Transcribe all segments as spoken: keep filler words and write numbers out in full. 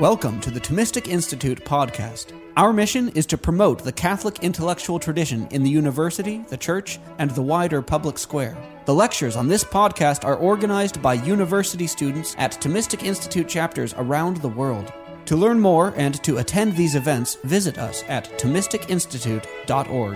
Welcome to the Thomistic Institute podcast. Our mission is to promote the Catholic intellectual tradition in the university, the church, and the wider public square. The lectures on this podcast are organized by university students at Thomistic Institute chapters around the world. To learn more and to attend these events, visit us at thomistic institute dot org.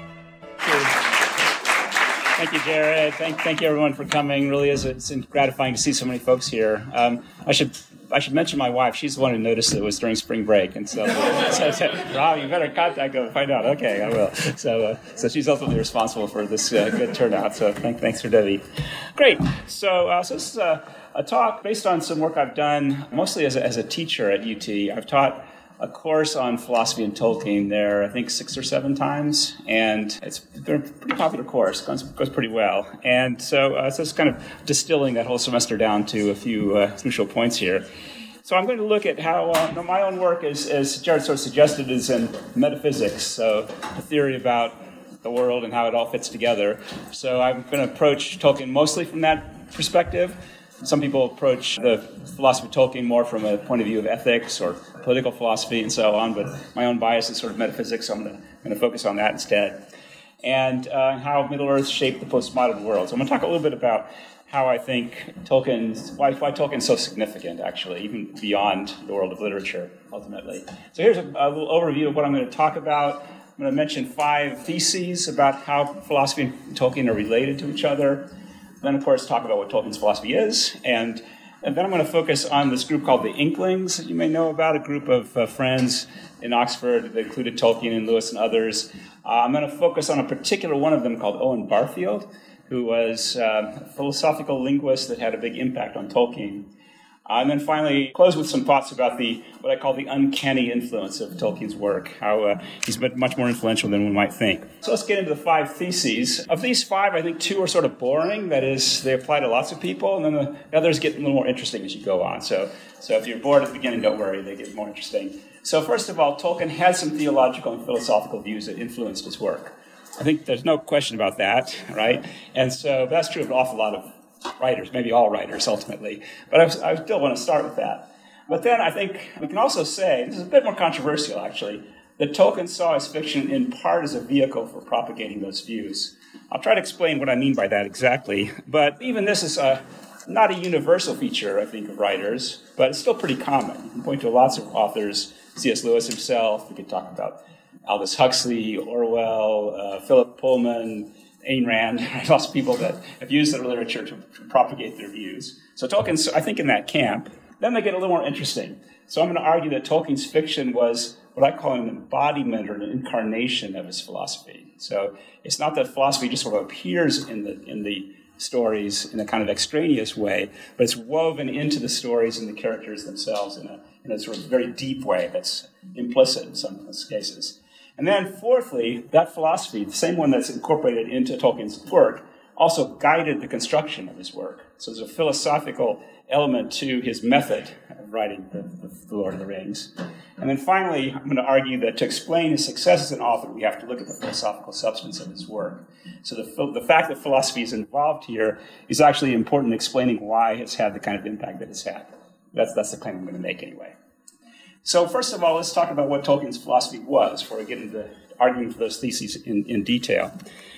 Thank you, Jared. Thank, thank you, everyone, for coming. Really is it's gratifying to see so many folks here. Um, I should I should mention my wife. She's the one who noticed it was during spring break, and so, so I said, "Rob, you better contact her and find out." Okay, I will. So, uh, so she's ultimately responsible for this uh, good turnout. So, thank, thanks for Debbie. Great. So, uh, so this is a, a talk based on some work I've done, mostly as a, as a teacher at U T. I've taught a course on philosophy and Tolkien there, I think six or seven times, and it's been a pretty popular course. It goes, goes pretty well. And so, uh, so it's kind of distilling that whole semester down to a few uh, crucial points here. So I'm going to look at how uh, my own work, is, as Jared sort of suggested, is in metaphysics, so the theory about the world and how it all fits together. So I'm going to approach Tolkien mostly from that perspective. Some people approach the philosophy of Tolkien more from a point of view of ethics or political philosophy and so on, but my own bias is sort of metaphysics, so I'm going to focus on that instead. And uh, how Middle-earth shaped the postmodern world. So I'm going to talk a little bit about how I think Tolkien's, why, why Tolkien's so significant, actually, even beyond the world of literature, ultimately. So here's a, a little overview of what I'm going to talk about. I'm going to mention five theses about how philosophy and Tolkien are related to each other. Then, of course, talk about what Tolkien's philosophy is, and, and then I'm going to focus on this group called the Inklings that you may know about, a group of uh, friends in Oxford that included Tolkien and Lewis and others. Uh, I'm going to focus on a particular one of them called Owen Barfield, who was uh, a philosophical linguist that had a big impact on Tolkien. Uh, and then finally, close with some thoughts about the what I call the uncanny influence of Tolkien's work, how uh, he's been much more influential than one might think. So let's get into the five theses. Of these five, I think two are sort of boring. That is, they apply to lots of people, and then the others get a little more interesting as you go on. So, so if you're bored at the beginning, don't worry, they get more interesting. So first of all, Tolkien had some theological and philosophical views that influenced his work. I think there's no question about that, right? And so that's true of an awful lot of writers, maybe all writers ultimately, but I, I still want to start with that. But then I think we can also say, this is a bit more controversial actually, that Tolkien saw his fiction in part as a vehicle for propagating those views. I'll try to explain what I mean by that exactly, but even this is a, not a universal feature, I think, of writers, but it's still pretty common. You can point to lots of authors, C S Lewis himself, we could talk about Aldous Huxley, Orwell, uh, Philip Pullman, Ayn Rand, lots of people that have used their literature to propagate their views. So Tolkien's, I think, in that camp. Then they get a little more interesting. So I'm going to argue that Tolkien's fiction was what I call an embodiment or an incarnation of his philosophy. So it's not that philosophy just sort of appears in the in the stories in a kind of extraneous way, but it's woven into the stories and the characters themselves in a, in a sort of very deep way that's implicit in some cases. And then, fourthly, that philosophy, the same one that's incorporated into Tolkien's work, also guided the construction of his work. So there's a philosophical element to his method of writing the, the Lord of the Rings. And then finally, I'm going to argue that to explain his success as an author, we have to look at the philosophical substance of his work. So the, the fact that philosophy is involved here is actually important in explaining why it's had the kind of impact that it's had. That's, that's the claim I'm going to make anyway. So first of all, let's talk about what Tolkien's philosophy was before we get into arguing for those theses in, in detail.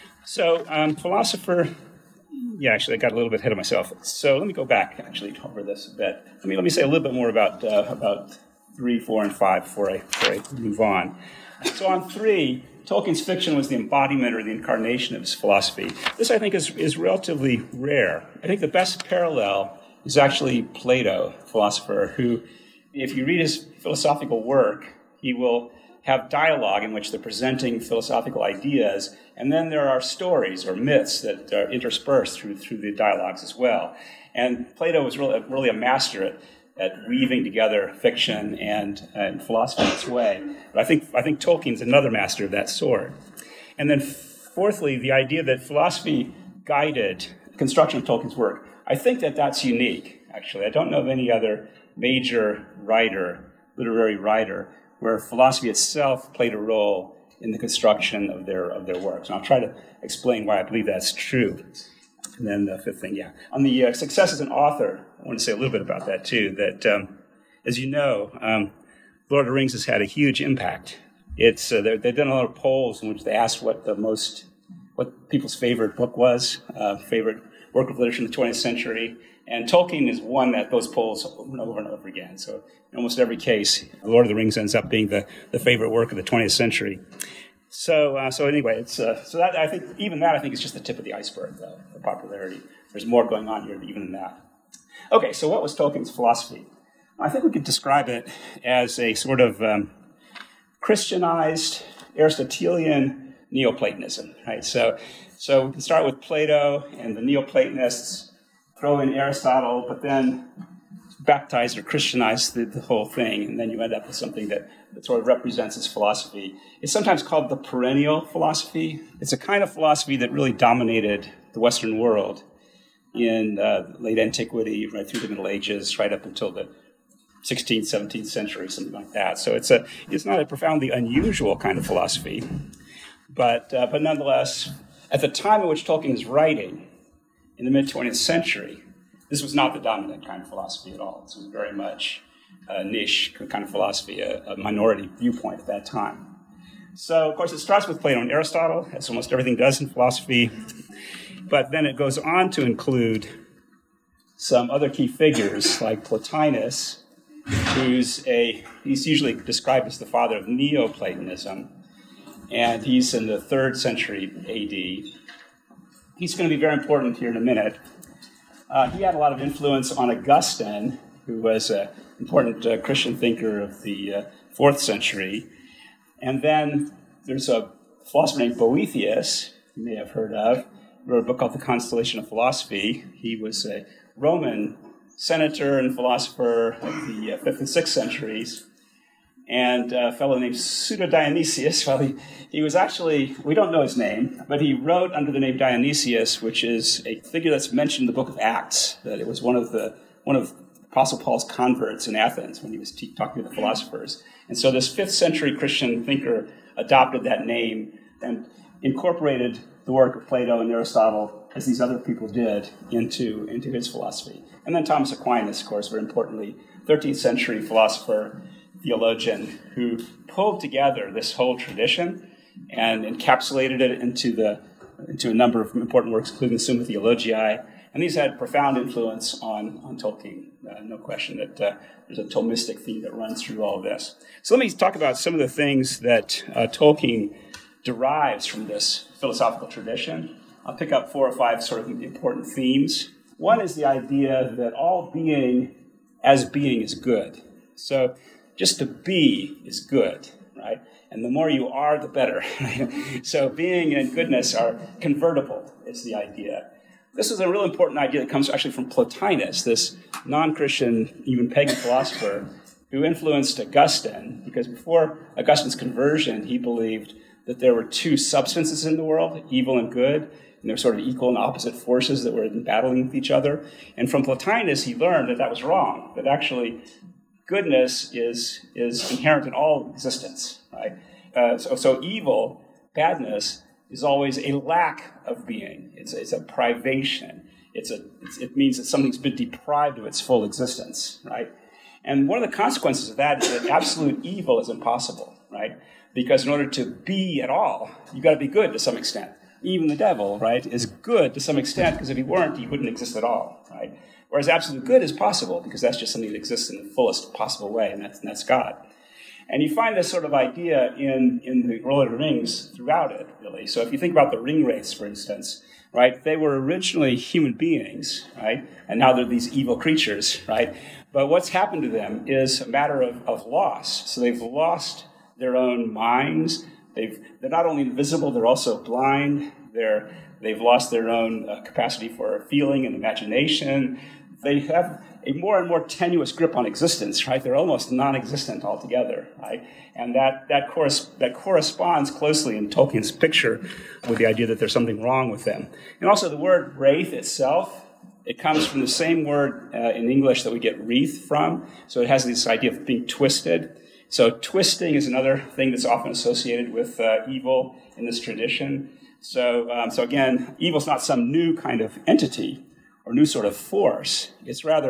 So um, philosopher, yeah, actually I got a little bit ahead of myself. So let me go back actually over this a bit. Let me let me say a little bit more about uh, about three, four, and five before I, before I move on. So on three, Tolkien's fiction was the embodiment or the incarnation of his philosophy. This I think is is relatively rare. I think the best parallel is actually Plato, philosopher, who, if you read his philosophical work, he will have dialogue in which they're presenting philosophical ideas, and then there are stories or myths that are interspersed through through the dialogues as well. And Plato was really, really a master at, at weaving together fiction and, and philosophy in this way. But I think I think Tolkien's another master of that sort. And then fourthly, the idea that philosophy guided the construction of Tolkien's work. I think that that's unique, actually. I don't know of any other major writer, literary writer, where philosophy itself played a role in the construction of their of their works. And I'll try to explain why I believe that's true. And then the fifth thing, yeah. On the uh, success as an author, I want to say a little bit about that too, that um, as you know, um, Lord of the Rings has had a huge impact. It's uh, they've done a lot of polls in which they asked what the most, what people's favorite book was, uh, favorite work of literature in the twentieth century, and Tolkien is one that those polls over and over and over again. So in almost every case, Lord of the Rings ends up being the, the favorite work of the twentieth century. So uh, so anyway, it's uh, so that I think even that I think is just the tip of the iceberg, though, the popularity. There's more going on here even than that. Okay, so what was Tolkien's philosophy? I think we could describe it as a sort of um, Christianized Aristotelian Neoplatonism, right? So, so we can start with Plato and the Neoplatonists, throw in Aristotle, but then baptize or Christianize the, the whole thing, and then you end up with something that, that sort of represents his philosophy. It's sometimes called the perennial philosophy. It's a kind of philosophy that really dominated the Western world in uh, late antiquity, right through the Middle Ages, right up until the sixteenth, seventeenth century, something like that. So it's a it's not a profoundly unusual kind of philosophy, but uh, but nonetheless, at the time in which Tolkien is writing, in the mid-twentieth century, this was not the dominant kind of philosophy at all. This was very much a niche kind of philosophy, a, a minority viewpoint at that time. So, of course, it starts with Plato and Aristotle, as almost everything does in philosophy, but then it goes on to include some other key figures like Plotinus, who's a, he's usually described as the father of Neoplatonism, and he's in the third century A D. He's going to be very important here in a minute. Uh, he had a lot of influence on Augustine, who was an important uh, Christian thinker of the uh, fourth century. And then there's a philosopher named Boethius, you may have heard of, wrote a book called The Constellation of Philosophy. He was a Roman senator and philosopher of the uh, fifth and sixth centuries, and a fellow named Pseudo-Dionysius. Well, he, he was actually, we don't know his name, but he wrote under the name Dionysius, which is a figure that's mentioned in the book of Acts, that it was one of the one of Apostle Paul's converts in Athens when he was te- talking to the philosophers. And so this fifth century Christian thinker adopted that name and incorporated the work of Plato and Aristotle, as these other people did, into, into his philosophy. And then Thomas Aquinas, of course, very importantly, thirteenth century philosopher, theologian, who pulled together this whole tradition and encapsulated it into the into a number of important works, including the Summa Theologiae. And these had profound influence on, on Tolkien. Uh, no question that uh, there's a Thomistic theme that runs through all of this. So let me talk about some of the things that uh, Tolkien derives from this philosophical tradition. I'll pick up four or five sort of important themes. One is the idea that all being as being is good. So just to be is good, right? And the more you are, the better. So being and goodness are convertible, is the idea. This is a real important idea that comes actually from Plotinus, this non-Christian, even pagan philosopher, who influenced Augustine, because before Augustine's conversion, he believed that there were two substances in the world, evil and good, and they're sort of equal and opposite forces that were battling with each other. And from Plotinus, he learned that that was wrong, that actually goodness is, is inherent in all existence, right? Uh, so, so evil, badness, is always a lack of being. It's a, it's a privation. It's a, it's, it means that something's been deprived of its full existence, right? And one of the consequences of that is that absolute evil is impossible, right? Because in order to be at all, you've got to be good to some extent. Even the devil, right, is good to some extent, because if he weren't, he wouldn't exist at all, right? Whereas absolute good is possible, because that's just something that exists in the fullest possible way, and that's, and that's God. And you find this sort of idea in, in the Lord of the Rings throughout it, really. So if you think about the ring wraiths, for instance, right, they were originally human beings, right, and now they're these evil creatures, right? But what's happened to them is a matter of, of loss. So they've lost their own minds. They've, they're not only invisible, they're also blind. They're, they've lost their own uh, capacity for feeling and imagination. They have a more and more tenuous grip on existence, right? They're almost non-existent altogether, right? And that that, corres- that corresponds closely in Tolkien's picture with the idea that there's something wrong with them. And also the word wraith itself, it comes from the same word uh, in English that we get wreath from. So it has this idea of being twisted. So twisting is another thing that's often associated with uh, evil in this tradition. So, um, so again, evil's not some new kind of entity or new sort of force. It's rather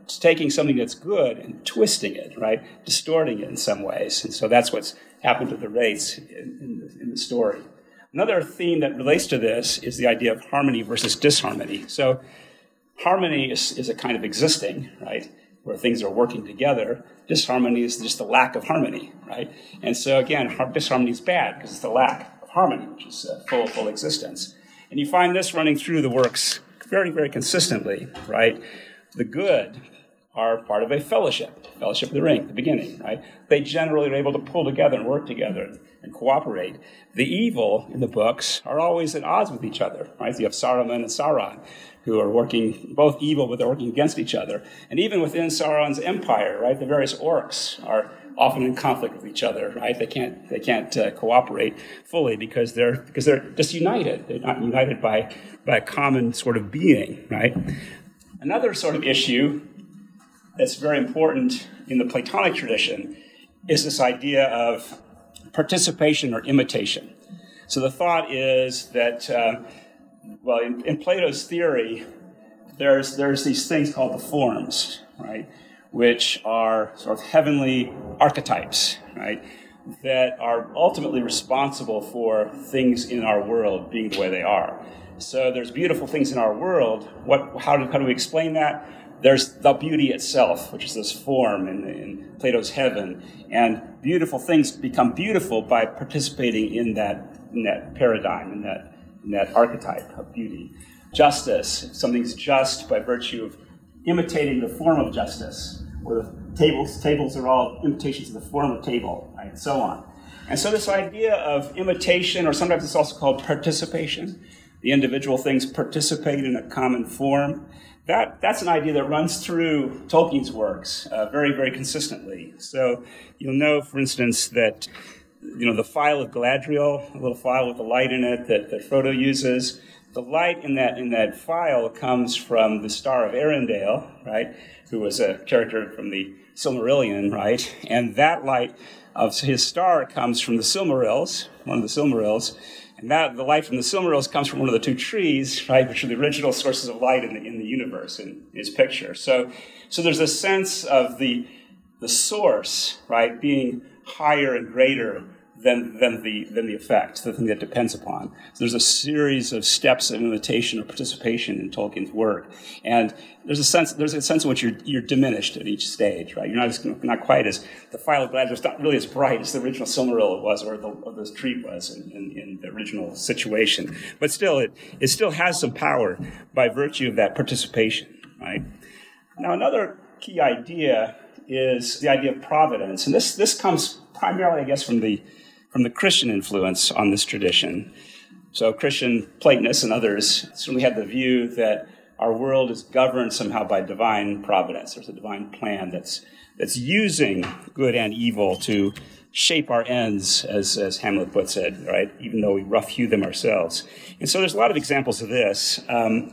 taking something that's good and twisting it, right, distorting it in some ways. And so that's what's happened to the wraiths in, in, the, in the story. Another theme that relates to this is the idea of harmony versus disharmony. So harmony is, is a kind of existing, right, where things are working together. Disharmony is just the lack of harmony, right? And so, again, disharmony is bad because it's the lack of harmony, which is uh, full, full existence. And you find this running through the works very, very consistently, right? The good are part of a fellowship, Fellowship of the Ring, the beginning, right? They generally are able to pull together and work together and cooperate. The evil in the books are always at odds with each other, right? You have Saruman and Sauron, who are working, both evil, but they're working against each other. And even within Sauron's empire, right, the various orcs are often in conflict with each other, right? They can't they can't uh, cooperate fully because they're because they're disunited. They're not united by by a common sort of being, right? Another sort of issue that's very important in the Platonic tradition is this idea of participation or imitation. So the thought is that, uh, well, in, in Plato's theory, there's there's these things called the forms, right, which are sort of heavenly archetypes, right, that are ultimately responsible for things in our world being the way they are. So there's beautiful things in our world. What? How do, how do we explain that? There's the beauty itself, which is this form in, in Plato's heaven. And beautiful things become beautiful by participating in that, in that paradigm, in that, in that archetype of beauty. Justice, something's just by virtue of imitating the form of justice, where the tables, tables are all imitations of the form of table, right, and so on. And so this idea of imitation, or sometimes it's also called participation, the individual things participate in a common form, That that's an idea that runs through Tolkien's works uh, very, very consistently. So you'll know, for instance, that you know the phial of Galadriel, a little phial with a light in it that, that Frodo uses. The light in that in that phial comes from the Star of Arendelle, right? Who was a character from the Silmarillion, right? And that light of his star comes from the Silmarils, one of the Silmarils. And that the light from the Silmarils comes from one of the two trees, right, which are the original sources of light in the, in the universe in his picture. So, so there's a sense of the the source, right, being higher and greater than than the than the effect, the thing that depends upon. So there's a series of steps of imitation or participation in Tolkien's work, and there's a sense there's a sense in which you're you're diminished at each stage, right? You're not as, not quite as the phial of Galadriel is not really as bright as the original Silmaril was, or the or this tree was in, in, in the original situation. But still, it it still has some power by virtue of that participation, right? Now, another key idea is the idea of providence, and this this comes primarily, I guess, from the from the Christian influence on this tradition. So Christian Platonists and others certainly had the view that our world is governed somehow by divine providence. There's a divine plan that's that's using good and evil to shape our ends, as, as Hamlet puts it, right? Even though we rough hew them ourselves. And so there's a lot of examples of this. Um,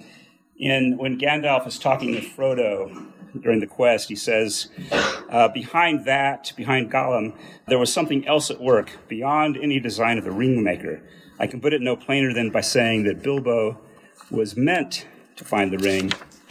in when Gandalf is talking with Frodo during the quest, he says, uh, behind that, behind Gollum, there was something else at work, beyond any design of the ringmaker. I can put it no plainer than by saying that Bilbo was meant to find the ring,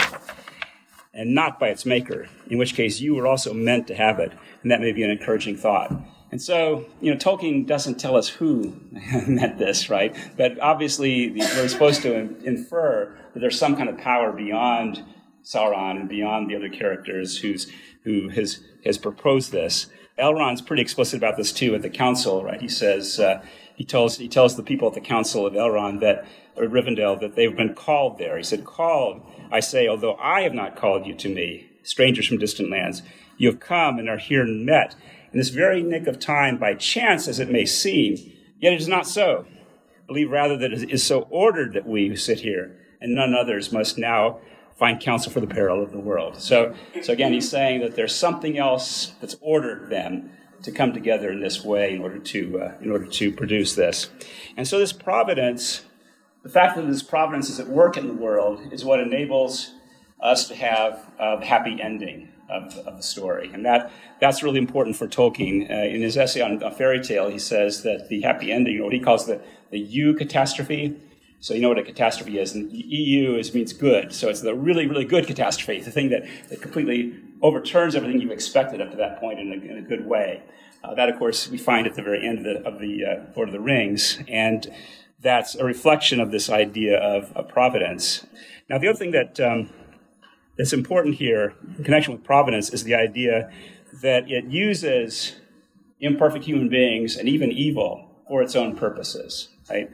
and not by its maker, in which case you were also meant to have it, and that may be an encouraging thought. And so, you know, Tolkien doesn't tell us who meant this, right? But obviously, we're supposed to infer that there's some kind of power beyond Sauron and beyond the other characters who's who has has proposed this. Elrond's pretty explicit about this too at the council, right? He says uh, he tells he tells the people at the council of Elrond that or Rivendell that they've been called there. He said, "Called, I say, although I have not called you to me, strangers from distant lands, you have come and are here and met in this very nick of time, by chance as it may seem. Yet it is not so. Believe rather that it is so ordered that we who sit here and none others must now find counsel for the peril of the world." So, so again, he's saying that there's something else that's ordered them to come together in this way in order to uh, in order to produce this. And so this providence, the fact that this providence is at work in the world, is what enables us to have uh, the happy ending of, of the story. And that that's really important for Tolkien. Uh, in his essay on a fairy tale, he says that the happy ending, or what he calls the, the eucatastrophe, So you know what a catastrophe is, and E U is, means good. So it's the really, really good catastrophe, the thing that, that completely overturns everything you've expected up to that point in a, in a good way. Uh, that, of course, we find at the very end of the, of the uh, Lord of the Rings, and that's a reflection of this idea of, of providence. Now, the other thing that um, that's important here in connection with providence is the idea that it uses imperfect human beings and even evil for its own purposes, right?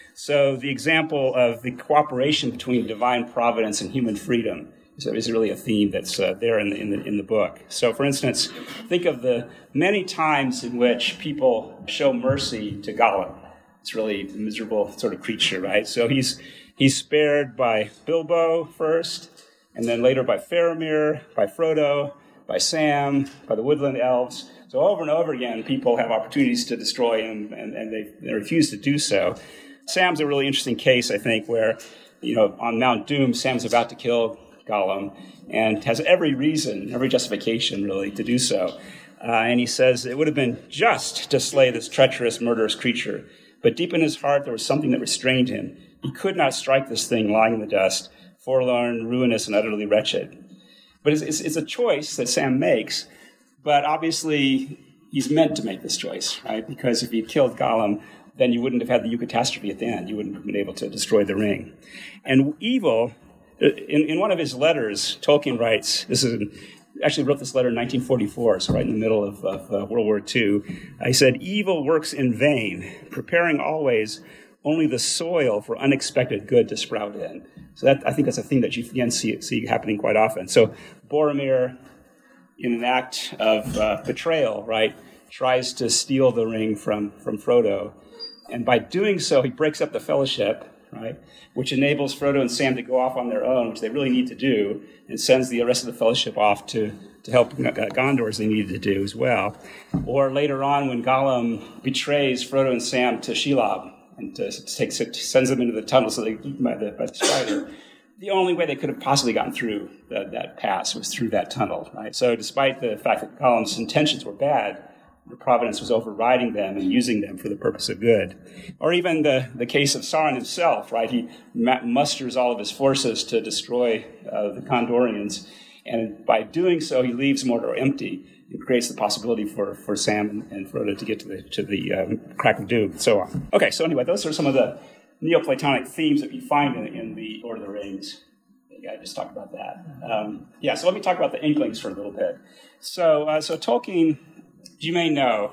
So the example of the cooperation between divine providence and human freedom is, is really a theme that's uh, there in the, in the in the book. So, for instance, think of the many times in which people show mercy to Gollum. It's really a miserable sort of creature, right? So he's he's spared by Bilbo first, and then later by Faramir, by Frodo, by Sam, by the woodland elves. So over and over again, people have opportunities to destroy him, and, and they, they refuse to do so. Sam's a really interesting case, I think, where, you know, on Mount Doom, Sam's about to kill Gollum and has every reason, every justification, really, to do so. Uh, and he says it would have been just to slay this treacherous, murderous creature. But deep in his heart, there was something that restrained him. He could not strike this thing lying in the dust, forlorn, ruinous, and utterly wretched. But it's, it's, it's a choice that Sam makes, but obviously he's meant to make this choice, right? Because if he'd killed Gollum, then you wouldn't have had the eucatastrophe at the end. You wouldn't have been able to destroy the ring. And evil, in, in one of his letters, Tolkien writes, this is actually wrote this letter in nineteen forty-four, so right in the middle of, of uh, World War Two. He said, evil works in vain, preparing always only the soil for unexpected good to sprout in. So that, I think that's a thing that you again see, see happening quite often. So Boromir, in an act of uh, betrayal, right, tries to steal the ring from, from Frodo. And by doing so, he breaks up the fellowship, right, which enables Frodo and Sam to go off on their own, which they really need to do, and sends the rest of the fellowship off to, to help Gondor as they needed to do as well. Or later on, when Gollum betrays Frodo and Sam to Shelob and to, to take, sends them into the tunnel so they get eaten by the, by the spider, the only way they could have possibly gotten through the, that pass was through that tunnel, right? So despite the fact that Gollum's intentions were bad, the providence was overriding them and using them for the purpose of good. Or even the, the case of Sauron himself, right? He ma- musters all of his forces to destroy uh, the Gondorians, and by doing so, he leaves Mordor empty and creates the possibility for, for Sam and, and Frodo to get to the to the um, crack of doom, and so on. Okay, so anyway, those are some of the Neoplatonic themes that you find in, in the Lord of the Rings. Yeah, I just talked about that. Um, yeah, so let me talk about the Inklings for a little bit. So, uh, so Tolkien, you may know,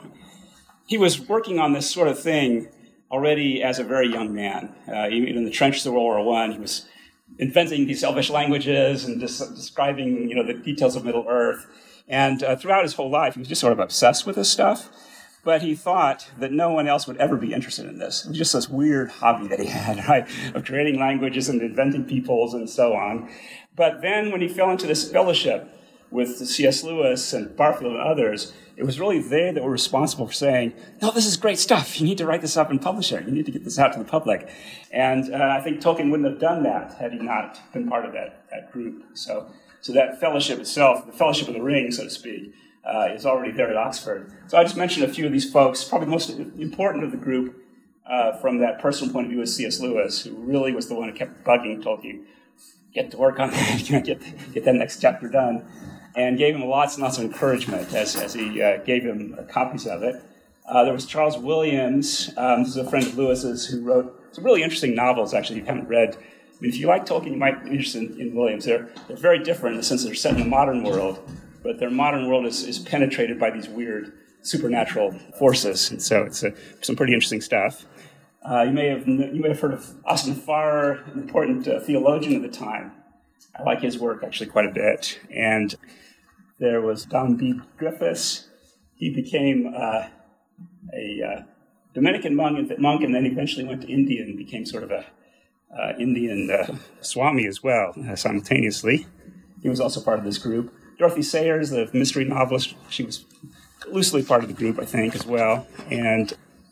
he was working on this sort of thing already as a very young man. Uh, even in the trenches of World War One, he was inventing these Elvish languages and des- describing, you know, the details of Middle Earth. And uh, throughout his whole life, he was just sort of obsessed with this stuff. But he thought that no one else would ever be interested in this. It was just this weird hobby that he had, right, of creating languages and inventing peoples and so on. But then when he fell into this fellowship with C S Lewis and Barfield and others, it was really they that were responsible for saying, no, this is great stuff. You need to write this up and publish it. You need to get this out to the public. And uh, I think Tolkien wouldn't have done that had he not been part of that, that group. So, so that fellowship itself, the Fellowship of the Ring, so to speak, Uh, is already there at Oxford. So I just mentioned a few of these folks. Probably the most important of the group uh, from that personal point of view is C S Lewis, who really was the one who kept bugging Tolkien, get to work on that, you know, get, get that next chapter done, and gave him lots and lots of encouragement as, as he uh, gave him uh, copies of it. Uh, there was Charles Williams, um, this is a friend of Lewis's, who wrote some really interesting novels, actually, you haven't read. I mean, if you like Tolkien, you might be interested in, in Williams. They're, they're very different in the sense that they're set in the modern world, but their modern world is, is penetrated by these weird supernatural forces, and so it's uh, some pretty interesting stuff. Uh, you may have you may have heard of Austin Farrer, an important uh, theologian of the time. I like his work actually quite a bit. And there was Don B. Griffiths. He became uh, a uh, Dominican monk, monk, and then eventually went to India and became sort of a uh, Indian uh, Swami as well, uh, simultaneously. He was also part of this group. Dorothy Sayers, the mystery novelist, she was loosely part of the group, I think, as well. And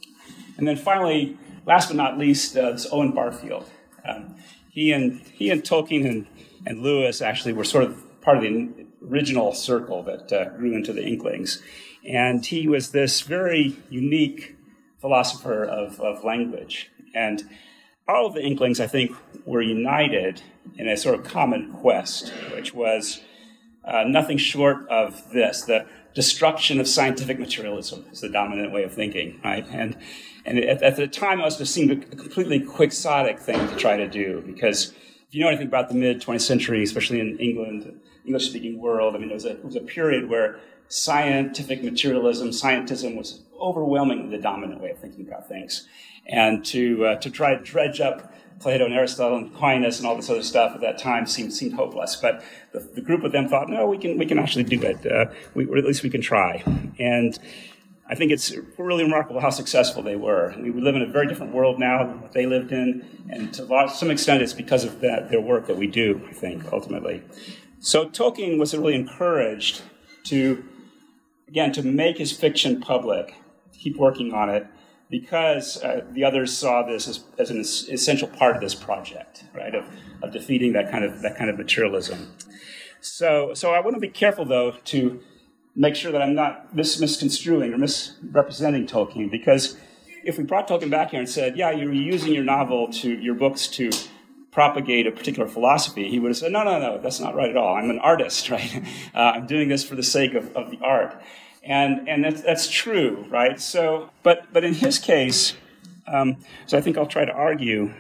and then finally, last but not least, uh, this Owen Barfield. Um, he and he and Tolkien and, and Lewis actually were sort of part of the original circle that uh, grew into the Inklings. And he was this very unique philosopher of, of language. And all of the Inklings, I think, were united in a sort of common quest, which was uh, nothing short of this: the destruction of scientific materialism is the dominant way of thinking, right? And and at, at the time, it must have seemed a completely quixotic thing to try to do, because if you know anything about the mid-twentieth century, especially in England, English-speaking world, I mean, it was a, it was a period where scientific materialism, scientism was overwhelmingly the dominant way of thinking about things. And to uh, to try to dredge up Plato and Aristotle and Aquinas and all this other stuff at that time seemed seemed hopeless. But the, the group of them thought, no, we can we can actually do it. Uh, we, or at least we can try. And I think it's really remarkable how successful they were. We live in a very different world now than what they lived in, and to a lot, some extent it's because of that, their work that we do, I think, ultimately. So Tolkien was really encouraged to, again, to make his fiction public, keep working on it, because uh, the others saw this as, as an essential part of this project, right, of, of defeating that kind of that kind of materialism. So, so I want to be careful, though, to make sure that I'm not mis- misconstruing or misrepresenting Tolkien, because if we brought Tolkien back here and said, yeah, you're using your novel to your books to propagate a particular philosophy, he would have said, no, no, no, that's not right at all. I'm an artist, right? Uh, I'm doing this for the sake of, of the art. And and that's, that's true, right? So, but but in his case, um, so I think I'll try to argue,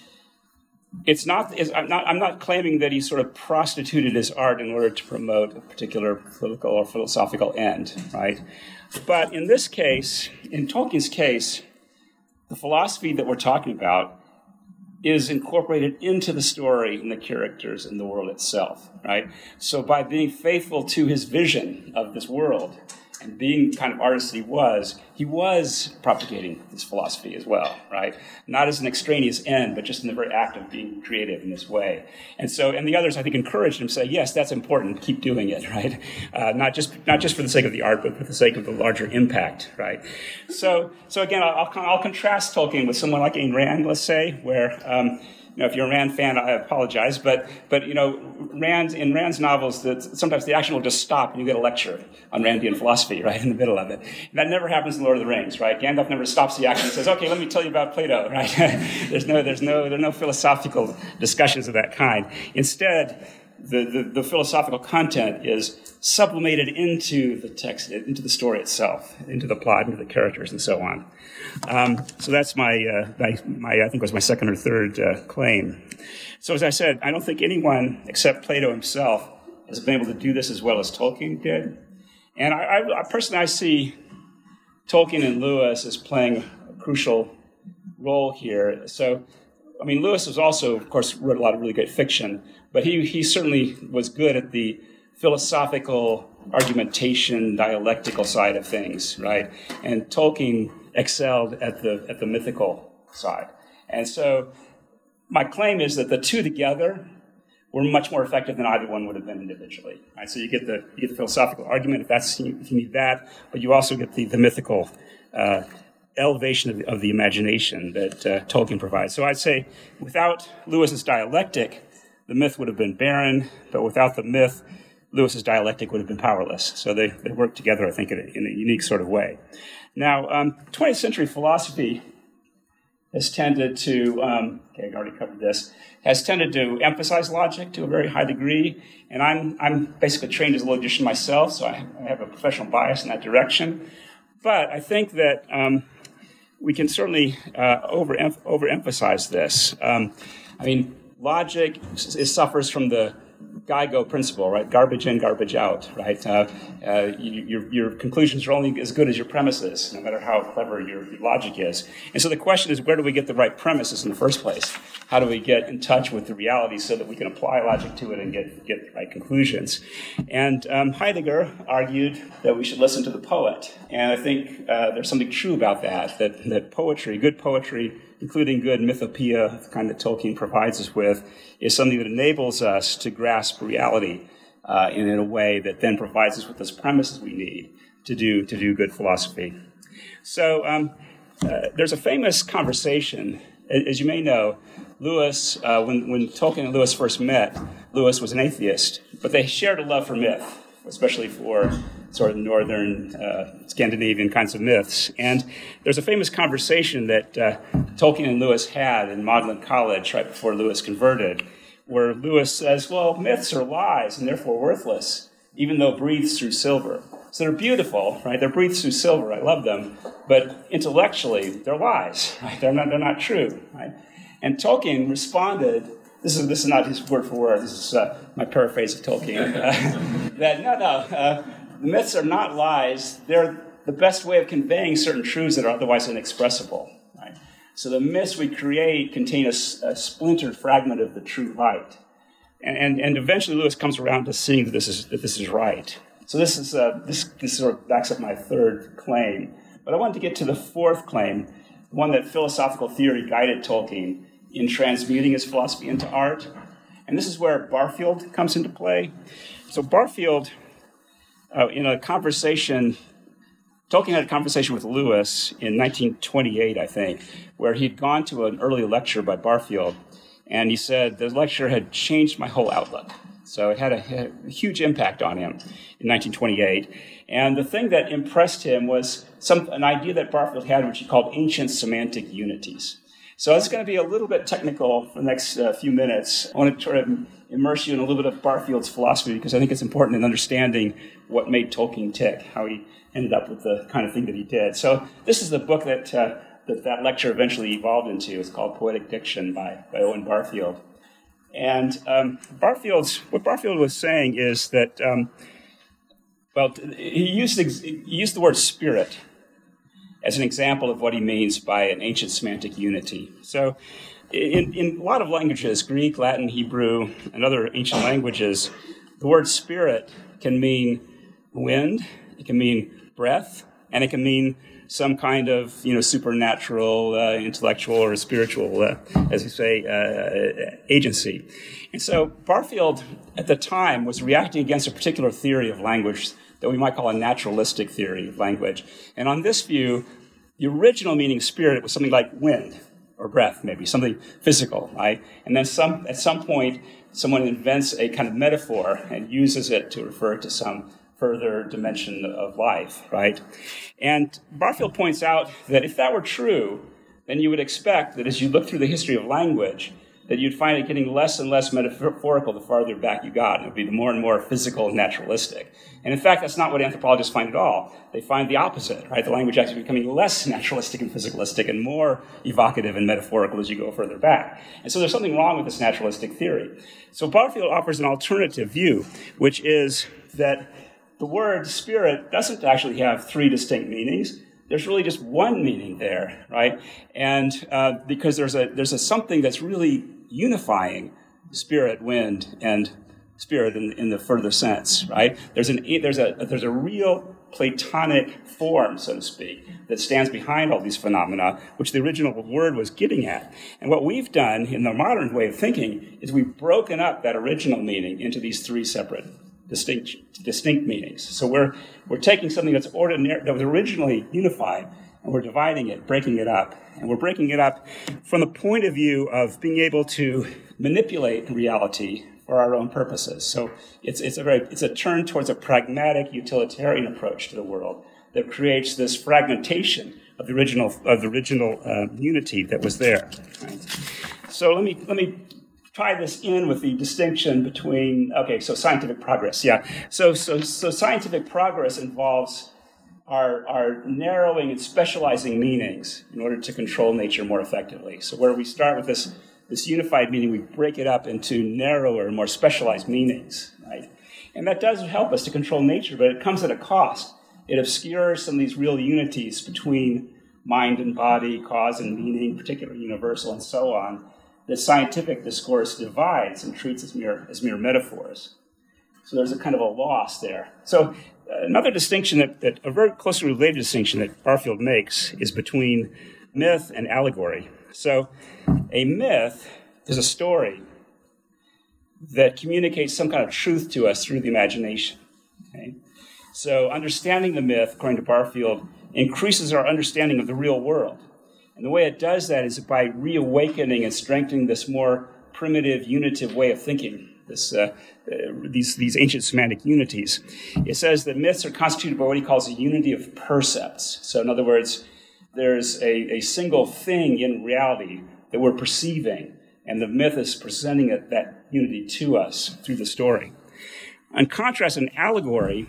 it's not, it's, I'm not, I'm not claiming that he sort of prostituted his art in order to promote a particular political or philosophical end, right? But in this case, in Tolkien's case, the philosophy that we're talking about is incorporated into the story and the characters and the world itself, right? So by being faithful to his vision of this world and being the kind of artist he was, he was propagating this philosophy as well, right? Not as an extraneous end, but just in the very act of being creative in this way. And so, and the others, I think, encouraged him to say, yes, that's important, keep doing it, right? Uh, not just not just for the sake of the art, but for the sake of the larger impact, right? So, so again, I'll, I'll, I'll contrast Tolkien with someone like Ayn Rand, let's say, where, um, you know, if you're a Rand fan, I apologize, but, but you know, Rand, in Rand's novels, that sometimes the action will just stop and you get a lecture on Randian philosophy, right, in the middle of it. And that never happens in Lord of the Rings, right? Gandalf never stops the action and says, okay, let me tell you about Plato, right? there's no, there's no, there are no philosophical discussions of that kind. Instead, the, the, the philosophical content is sublimated into the text, into the story itself, into the plot, into the characters, and so on. Um, so that's my, uh, my, my, I think it was my second or third uh, claim. So as I said, I don't think anyone except Plato himself has been able to do this as well as Tolkien did. And I, I, I personally, I see Tolkien and Lewis as playing a crucial role here. So, I mean, Lewis was also, of course, wrote a lot of really great fiction, but he, he certainly was good at the philosophical argumentation, dialectical side of things, right? And Tolkien excelled at the at the mythical side. And so my claim is that the two together were much more effective than either one would have been individually. Right? So you get the you get the philosophical argument if that's if you need that, but you also get the the mythical uh, elevation of the, of the imagination that uh, Tolkien provides. So I'd say without Lewis's dialectic, the myth would have been barren, but without the myth, Lewis's dialectic would have been powerless. So they, they work together, I think, in a, in a unique sort of way. Now, um, twentieth century philosophy has tended to, um, okay, I already covered this, has tended to emphasize logic to a very high degree. And I'm I'm basically trained as a logician myself, so I, I have a professional bias in that direction. But I think that um, we can certainly uh, over overemphasize this. Um, I mean, logic is, suffers from the Geigo principle, right? Garbage in, garbage out, right? Uh, uh, you, your, your conclusions are only as good as your premises, no matter how clever your, your logic is. And so the question is, where do we get the right premises in the first place? How do we get in touch with the reality so that we can apply logic to it and get, get the right conclusions? And um, Heidegger argued that we should listen to the poet. And I think uh, there's something true about that, that, that poetry, good poetry, including good mythopoeia, the kind that Tolkien provides us with, is something that enables us to grasp reality uh, in, in a way that then provides us with those premises we need to do to do good philosophy. So um, uh, there's a famous conversation. As you may know, Lewis, uh, when, when Tolkien and Lewis first met, Lewis was an atheist, but they shared a love for myth, especially for sort of northern uh, Scandinavian kinds of myths. And there's a famous conversation that uh, Tolkien and Lewis had in Magdalen College right before Lewis converted, where Lewis says, well, myths are lies and therefore worthless, even though breathed through silver. So they're beautiful, right? They're breathed through silver. I love them. But intellectually, they're lies, right? They're not, they're not true, right? And Tolkien responded, this is, this is not his word for word, this is uh, my paraphrase of Tolkien, uh, that no, no, uh, the myths are not lies. They're the best way of conveying certain truths that are otherwise inexpressible, right? So the myths we create contain a, a splintered fragment of the true light. And, and, and eventually Lewis comes around to seeing that this is, that this is right. So this is uh, this this sort of backs up my third claim. But I wanted to get to the fourth claim, one that philosophical theory guided Tolkien in transmuting his philosophy into art. And this is where Barfield comes into play. So Barfield, uh, in a conversation, Tolkien had a conversation with Lewis in nineteen twenty-eight, I think, where he'd gone to an early lecture by Barfield, and he said, the lecture had changed my whole outlook. So it had a, had a huge impact on him in nineteen twenty-eight. And the thing that impressed him was some an idea that Barfield had, which he called ancient semantic unities. So it's going to be a little bit technical for the next uh, few minutes. I want to try to immerse you in a little bit of Barfield's philosophy, because I think it's important in understanding what made Tolkien tick, how he ended up with the kind of thing that he did. So this is the book that uh, that, that lecture eventually evolved into. It's called Poetic Diction by, by Owen Barfield. And um, Barfield's, what Barfield was saying is that, um, well, he used, he used the word spirit as an example of what he means by an ancient semantic unity. So in, in a lot of languages, Greek, Latin, Hebrew, and other ancient languages, the word spirit can mean wind, it can mean breath, and it can mean some kind of, you know, supernatural, uh, intellectual, or spiritual, uh, as you say, uh, agency. And so Barfield, at the time, was reacting against a particular theory of language that we might call a naturalistic theory of language. And on this view, the original meaning of spirit was something like wind or breath, maybe, something physical, right? And then some, at some point, someone invents a kind of metaphor and uses it to refer to some further dimension of life, right? And Barfield points out that if that were true, then you would expect that as you look through the history of language, that you'd find it getting less and less metaphorical the farther back you got, and it would be more and more physical and naturalistic. And in fact, that's not what anthropologists find at all. They find the opposite, right? The language actually becoming less naturalistic and physicalistic and more evocative and metaphorical as you go further back. And so there's something wrong with this naturalistic theory. So Barfield offers an alternative view, which is that the word spirit doesn't actually have three distinct meanings. There's really just one meaning there, right? And uh, because there's a there's a something that's really unifying spirit, wind, and spirit in, in the further sense, right? There's an there's a there's a real Platonic form, so to speak, that stands behind all these phenomena, which the original word was getting at. And what we've done in the modern way of thinking is we've broken up that original meaning into these three separate distinct distinct meanings. So we're we're taking something that's ordinary, that was originally unified, and we're dividing it, breaking it up. And we're breaking it up from the point of view of being able to manipulate reality for our own purposes. So it's it's a very it's a turn towards a pragmatic utilitarian approach to the world that creates this fragmentation of the original of the original uh, unity that was there. Right? So let me let me tie this in with the distinction between, okay, so scientific progress, yeah. So so so scientific progress involves our, our narrowing and specializing meanings in order to control nature more effectively. So where we start with this, this unified meaning, we break it up into narrower and more specialized meanings, right? And that does help us to control nature, but it comes at a cost. It obscures some of these real unities between mind and body, cause and meaning, particular universal, and so on. The scientific discourse divides and treats as mere, as mere metaphors. So there's a kind of a loss there. So uh, another distinction, that, that a very closely related distinction that Barfield makes is between myth and allegory. So a myth is a story that communicates some kind of truth to us through the imagination. Okay? So understanding the myth, according to Barfield, increases our understanding of the real world. And the way it does that is by reawakening and strengthening this more primitive, unitive way of thinking this uh, uh, these these ancient semantic unities. It says that myths are constituted by what he calls a unity of percepts. So in other words, there's a, a single thing in reality that we're perceiving, and the myth is presenting it, that unity to us through the story. In contrast, an allegory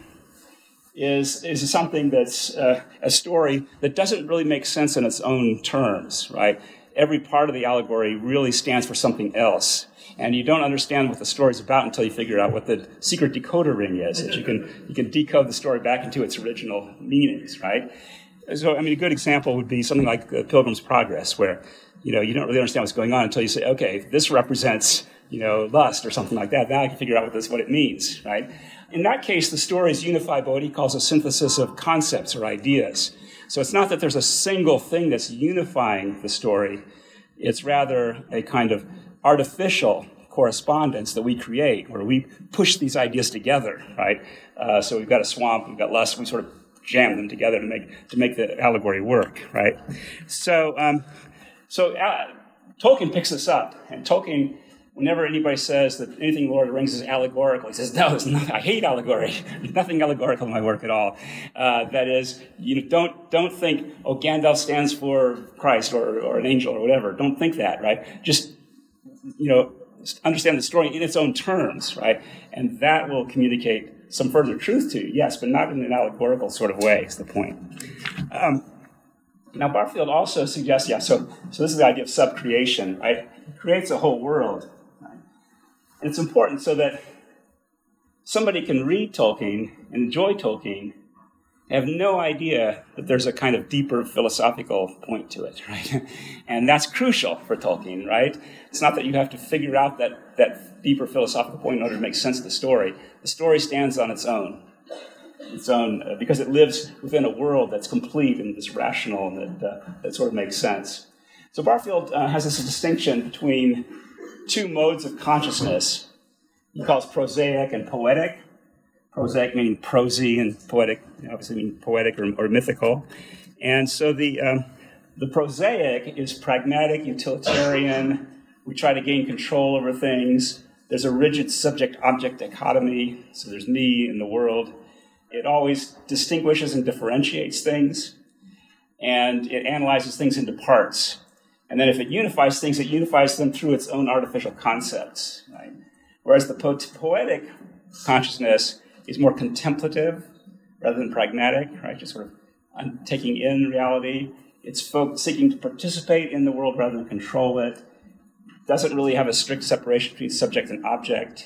is, is something that's uh, a story that doesn't really make sense in its own terms, right? Every part of the allegory really stands for something else. And you don't understand what the story's about until you figure out what the secret decoder ring is, that you can, you can decode the story back into its original meanings, right? So, I mean, a good example would be something like uh, Pilgrim's Progress, where, you know, you don't really understand what's going on until you say, okay, this represents, you know, lust or something like that. Now I can figure out what this, what it means, right? In that case, the story is unified by what he calls a synthesis of concepts or ideas. So it's not that there's a single thing that's unifying the story. It's rather a kind of artificial correspondence that we create, where we push these ideas together, right? Uh, so we've got a swamp, we've got lust, we sort of jam them together to make to make the allegory work, right? So, um, so uh, Tolkien picks this up, and Tolkien, whenever anybody says that anything Lord of the Rings is allegorical, he says, no, it's not, I hate allegory. There's nothing allegorical in my work at all. Uh, that is, you don't don't think, oh, Gandalf stands for Christ or, or an angel or whatever. Don't think that, right? Just, you know, understand the story in its own terms, right? And that will communicate some further truth to you, yes, but not in an allegorical sort of way, is the point. Um, now, Barfield also suggests, yeah, so, so this is the idea of subcreation, right? It creates a whole world. Right? And it's important so that somebody can read Tolkien and enjoy Tolkien and have no idea that there's a kind of deeper philosophical point to it, right? And that's crucial for Tolkien, right? It's not that you have to figure out that, that deeper philosophical point in order to make sense of the story. The story stands on its own, its own uh, because it lives within a world that's complete and that's rational and that, uh, that sort of makes sense. So Barfield uh, has this distinction between two modes of consciousness. He calls prosaic and poetic. Prosaic meaning prosy, and poetic obviously meaning poetic or, or mythical. And so the um, the prosaic is pragmatic, utilitarian. We try to gain control over things. There's a rigid subject-object dichotomy, so there's me and the world. It always distinguishes and differentiates things, and it analyzes things into parts. And then if it unifies things, it unifies them through its own artificial concepts, right? Whereas the po- poetic consciousness is more contemplative rather than pragmatic, right? Just sort of taking in reality. It's folk seeking to participate in the world rather than control it. Doesn't really have a strict separation between subject and object.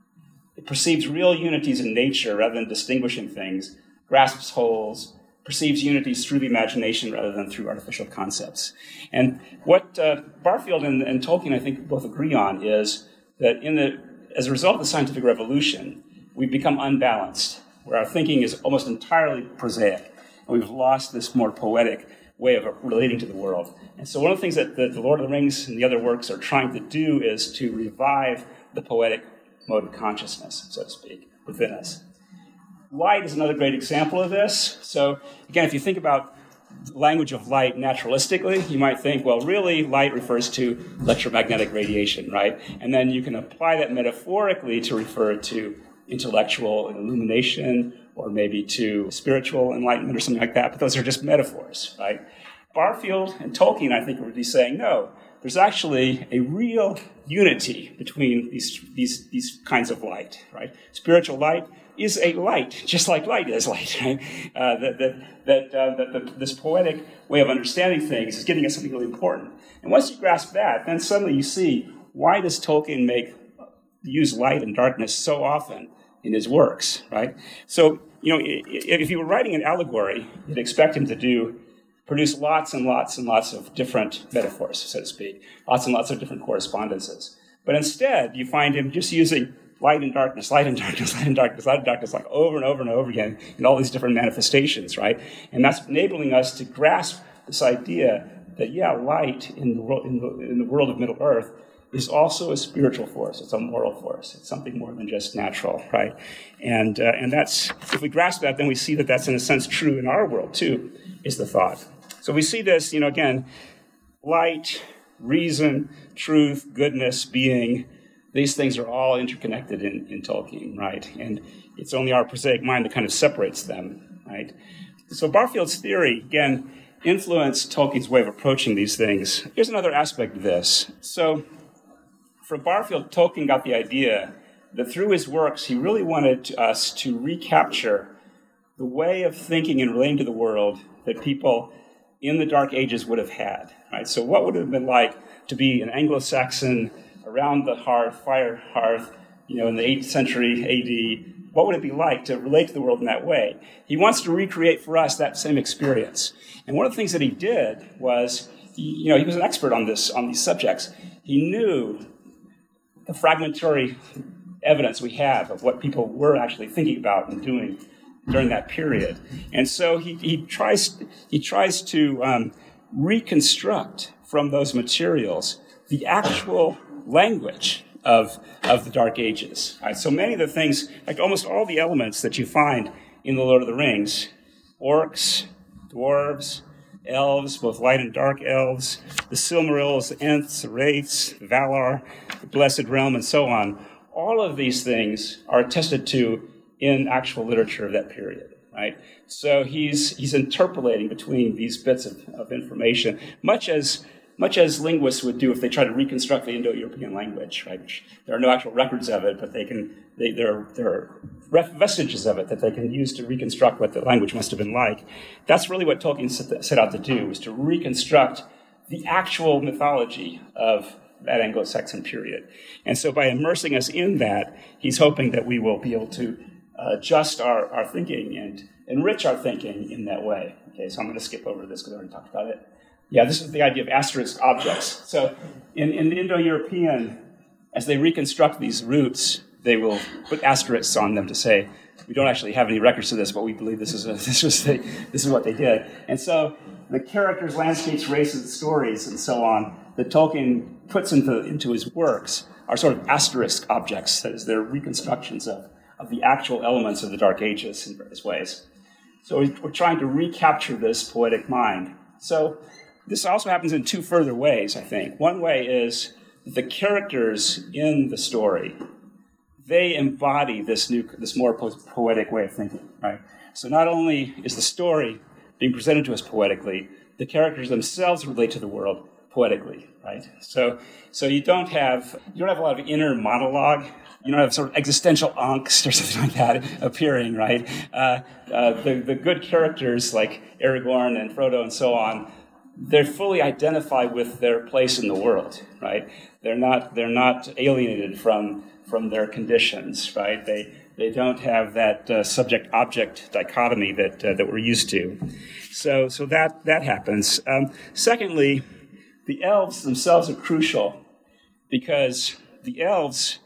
It perceives real unities in nature rather than distinguishing things, grasps wholes, perceives unities through the imagination rather than through artificial concepts. And what uh, Barfield and, and Tolkien, I think, both agree on is that in the, as a result of the scientific revolution, we've become unbalanced, where our thinking is almost entirely prosaic, and we've lost this more poetic way of relating to the world. And so one of the things that the, the Lord of the Rings and the other works are trying to do is to revive the poetic mode of consciousness, so to speak, within us. Light is another great example of this. So again, if you think about the language of light naturalistically, you might think, well, really, light refers to electromagnetic radiation, right? And then you can apply that metaphorically to refer to intellectual illumination, or maybe to spiritual enlightenment or something like that, but those are just metaphors, right? Barfield and Tolkien, I think, would be saying, no, there's actually a real unity between these, these, these kinds of light, right? Spiritual light is a light, just like light is light, right? Uh, that that, that, uh, that the, this poetic way of understanding things is getting at something really important. And once you grasp that, then suddenly you see, why does Tolkien make use light and darkness so often in his works, right? So, you know, if you were writing an allegory, you'd expect him to do, produce lots and lots and lots of different metaphors, so to speak, lots and lots of different correspondences. But instead, you find him just using light and darkness, light and darkness, light and darkness, light and darkness, like over and over and over again in all these different manifestations, right? And that's enabling us to grasp this idea that, yeah, light in the, in the, in the world of Middle-earth is also a spiritual force. It's a moral force. It's something more than just natural, right? And uh, and that's, if we grasp that, then we see that that's in a sense true in our world too, is the thought. So we see this, you know, again, light, reason, truth, goodness, being, these things are all interconnected in, in Tolkien, right? And it's only our prosaic mind that kind of separates them, right? So Barfield's theory, again, influenced Tolkien's way of approaching these things. Here's another aspect of this. So for Barfield, Tolkien got the idea that through his works, he really wanted us to recapture the way of thinking and relating to the world that people in the Dark Ages would have had, right? So what would it have been like to be an Anglo-Saxon around the hearth, fire hearth, you know, in the eighth century A D? What would it be like to relate to the world in that way? He wants to recreate for us that same experience. And one of the things that he did was, he, you know, he was an expert on this, on these subjects. He knew the fragmentary evidence we have of what people were actually thinking about and doing during that period. And so he, he tries he tries to um, reconstruct from those materials the actual language of, of the Dark Ages. Right? So many of the things, like almost all the elements that you find in The Lord of the Rings, orcs, dwarves, elves, both light and dark elves, the Silmarils, the Ents, the Wraiths, the Valar, the Blessed Realm, and so on, all of these things are attested to in actual literature of that period, right? So he's he's interpolating between these bits of, of information, much as much as linguists would do if they try to reconstruct the Indo-European language, right? There are no actual records of it, but they can they, there are, there are vestiges of it that they can use to reconstruct what the language must have been like. That's really what Tolkien set out to do, was to reconstruct the actual mythology of that Anglo-Saxon period. And so by immersing us in that, he's hoping that we will be able to Uh, adjust our, our thinking and enrich our thinking in that way. Okay, so I'm going to skip over this because I already talked about it. Yeah, this is the idea of asterisk objects. So in, in the Indo-European, as they reconstruct these roots, they will put asterisks on them to say, we don't actually have any records of this, but we believe this is a, this was the, this is what they did. And so the characters, landscapes, races, stories, and so on that Tolkien puts into, into his works are sort of asterisk objects. That is, they're reconstructions of of the actual elements of the Dark Ages in various ways. So we're trying to recapture this poetic mind. So this also happens in two further ways, I think. One way is that the characters in the story, they embody this new, this more po- poetic way of thinking, right? So not only is the story being presented to us poetically, the characters themselves relate to the world poetically, right? So, so you don't have you don't have a lot of inner monologue. You don't have sort of existential angst or something like that appearing, right? Uh, uh, the, the good characters like Aragorn and Frodo and so on, they're fully identified with their place in the world, right? They're not they're not alienated from from their conditions, right? They they don't have that uh, subject-object dichotomy that uh, that we're used to. So so that that happens. Um, secondly, the elves themselves are crucial because the elves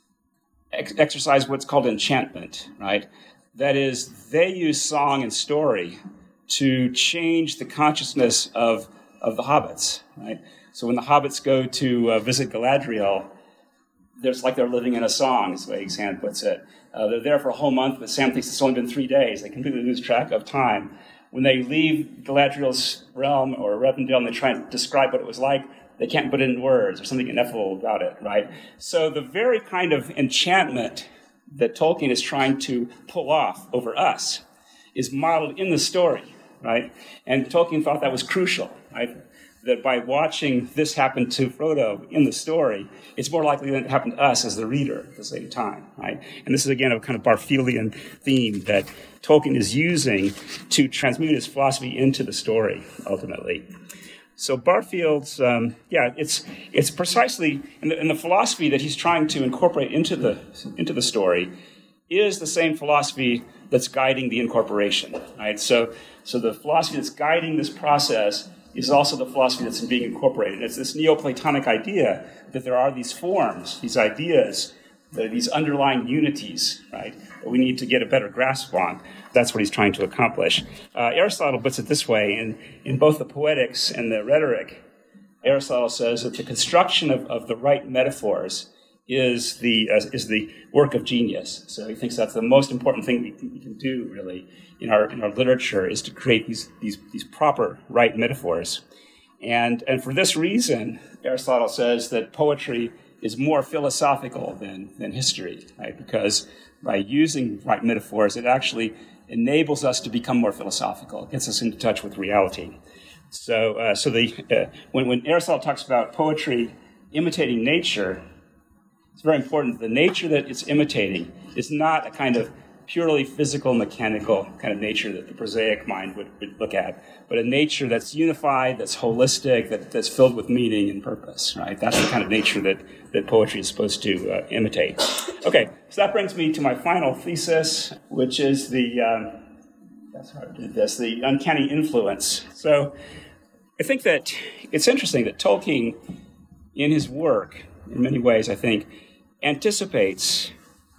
ex- exercise what's called enchantment, right? That is, they use song and story to change the consciousness of, of the hobbits, right? So when the hobbits go to uh, visit Galadriel, it's like they're living in a song, is the way Sam puts it. Uh, they're there for a whole month, but Sam thinks it's only been three days. They completely lose track of time. When they leave Galadriel's realm or Rivendell and they try and describe what it was like, they can't put it in words or something ineffable about it, right? So the very kind of enchantment that Tolkien is trying to pull off over us is modeled in the story, right? And Tolkien thought that was crucial, right? That by watching this happen to Frodo in the story, it's more likely that it happened to us as the reader at the same time, right? And this is, again, a kind of Barfieldian theme that Tolkien is using to transmute his philosophy into the story, ultimately. So Barfield's, um, yeah, it's it's precisely, in the, in the philosophy that he's trying to incorporate into the into the story is the same philosophy that's guiding the incorporation, right? So, so the philosophy that's guiding this process is also the philosophy that's being incorporated. It's this Neoplatonic idea that there are these forms, these ideas, these underlying unities, right, that we need to get a better grasp on. That's what he's trying to accomplish. Uh, Aristotle puts it this way, in, in both the Poetics and the Rhetoric, Aristotle says that the construction of, of the right metaphors is the uh, is the work of genius. So he thinks that's the most important thing we can, we can do, really, in our in our literature, is to create these these these proper right metaphors. And and for this reason, Aristotle says that poetry is more philosophical than, than history, right? Because by using right metaphors, it actually enables us to become more philosophical. It gets us into touch with reality. So, uh, so the uh, when, when Aristotle talks about poetry imitating nature, it's very important. The nature that it's imitating is not a kind of purely physical, mechanical kind of nature that the prosaic mind would, would look at, but a nature that's unified, that's holistic, that, that's filled with meaning and purpose, right? That's the kind of nature that, that poetry is supposed to uh, imitate. Okay, so that brings me to my final thesis, which is the, um, that's how I did this, the uncanny influence. So I think that it's interesting that Tolkien, in his work, in many ways, I think, anticipates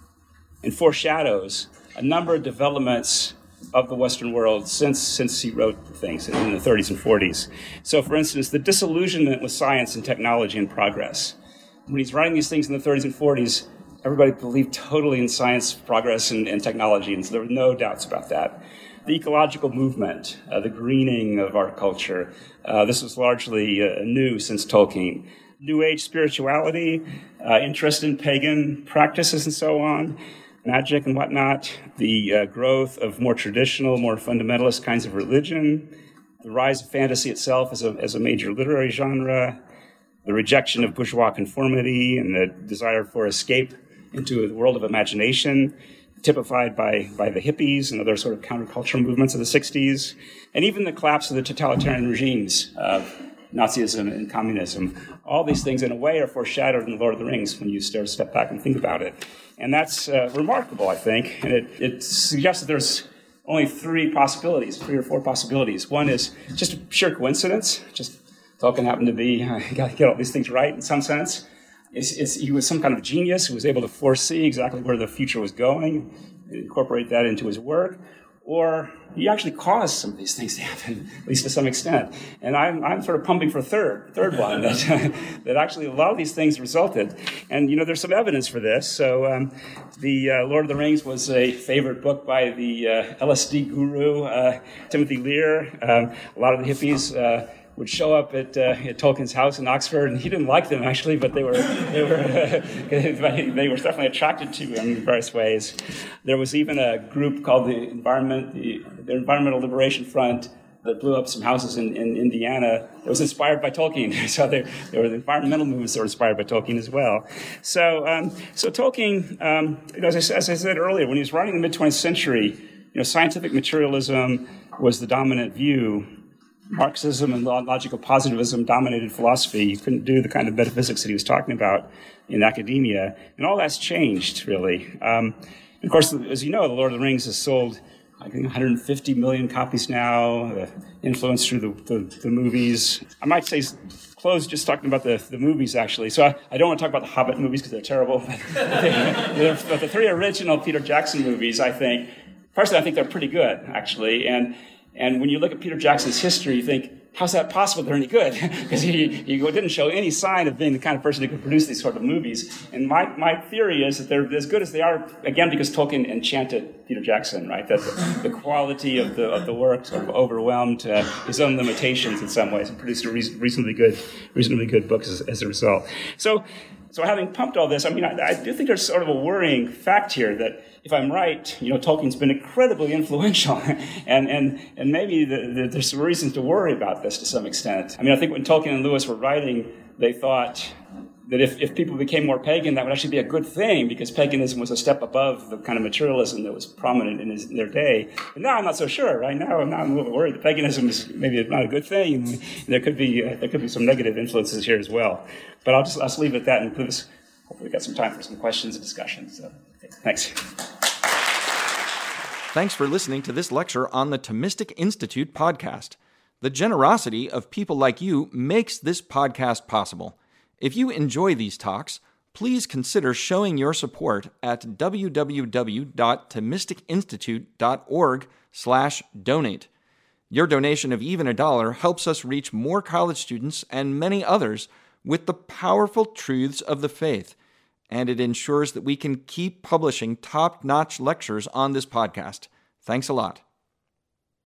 and foreshadows a number of developments of the Western world since since he wrote things in the thirties and forties. So, for instance, the disillusionment with science and technology and progress. When he's writing these things in the thirties and forties, everybody believed totally in science, progress, and, and technology, and so there were no doubts about that. The ecological movement, uh, the greening of our culture, uh, this was largely uh, new since Tolkien. New Age spirituality, uh, interest in pagan practices and so on, magic and whatnot, the uh, growth of more traditional, more fundamentalist kinds of religion, the rise of fantasy itself as a, as a major literary genre, the rejection of bourgeois conformity and the desire for escape into a world of imagination, typified by, by the hippies and other sort of countercultural movements of the sixties, and even the collapse of the totalitarian regimes of Nazism and communism. All these things, in a way, are foreshadowed in The Lord of the Rings when you start to step back and think about it. And that's uh, remarkable, I think. And it, it suggests that there's only three possibilities, three or four possibilities. One is just a sheer coincidence. Just Tolkien happened to be, uh, got to get all these things right in some sense. It's, it's, he was some kind of genius who was able to foresee exactly where the future was going, incorporate that into his work. Or he actually caused some of these things to happen, at least to some extent. And I'm, I'm sort of pumping for a third, third one, that, that actually a lot of these things resulted. And, you know, there's some evidence for this. So um, the uh, Lord of the Rings was a favorite book by the uh, L S D guru, uh, Timothy Lear. Um, a lot of the hippies uh, would show up at, uh, at Tolkien's house in Oxford, and he didn't like them actually, but they were they were uh, they were definitely attracted to him in various ways. There was even a group called the Environment the, the Environmental Liberation Front that blew up some houses in, in Indiana that was inspired by Tolkien. So there, there were the environmental movements that were inspired by Tolkien as well. So um, so Tolkien, um, you know, as, I, as I said earlier, when he was writing in the mid-twentieth century, you know, scientific materialism was the dominant view. Marxism and logical positivism dominated philosophy. You couldn't do the kind of metaphysics that he was talking about in academia. And all that's changed, really. Um, and of course, as you know, The Lord of the Rings has sold, I think, one hundred fifty million copies now, uh, influenced through the, the, the movies. I might say close just talking about the, the movies, actually. So I, I don't want to talk about the Hobbit movies because they're terrible. But, but the three original Peter Jackson movies, I think, personally, I think they're pretty good, actually. And And when you look at Peter Jackson's history, you think, how's that possible they're any good? Because he, he didn't show any sign of being the kind of person who could produce these sort of movies. And my, my theory is that they're as good as they are, again, because Tolkien enchanted Peter Jackson, right? That the, the quality of the of the work sort of overwhelmed uh, his own limitations in some ways and produced a reason, reasonably good reasonably good books as, as a result. So, so having pumped all this, I mean, I, I do think there's sort of a worrying fact here that if I'm right, you know, Tolkien's been incredibly influential, and and and maybe the, the, there's some reasons to worry about this to some extent. I mean, I think when Tolkien and Lewis were writing, they thought that if, if people became more pagan, that would actually be a good thing, because paganism was a step above the kind of materialism that was prominent in, his, in their day. But now I'm not so sure. Right now, I'm not I'm a little worried that paganism is maybe not a good thing. And there could be uh, there could be some negative influences here as well. But I'll just I'll just leave it at that, and please, hopefully, we've got some time for some questions and discussion. So, thanks. Thanks for listening to this lecture on the Thomistic Institute podcast. The generosity of people like you makes this podcast possible. If you enjoy these talks, please consider showing your support at w w w dot thomistic institute dot org slash donate. Your donation of even a dollar helps us reach more college students and many others with the powerful truths of the faith, and it ensures that we can keep publishing top-notch lectures on this podcast. Thanks a lot.